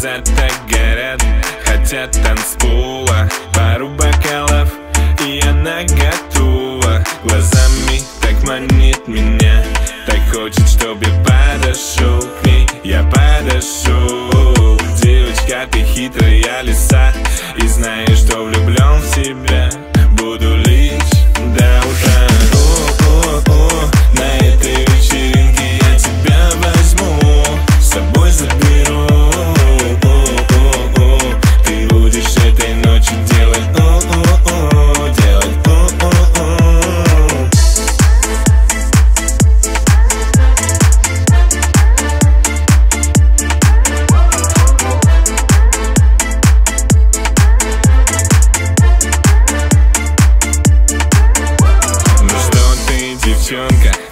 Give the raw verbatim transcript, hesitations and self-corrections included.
Глаза так горят, хотят танцпола. Пару бокалов, и она готова. Глазами так манит меня, так хочет, чтобы я подошел к ней. Я подошел. Девочка, ты хитрая лиса, и знаешь, что влюблен в тебя буду лишь до утра. О-о-о, на этой вечеринке я тебя возьму, с собой заберу. О-о-о, ты будешь этой ночью делать о-о-о, делать о-о-о. Ну что ты, девчонка,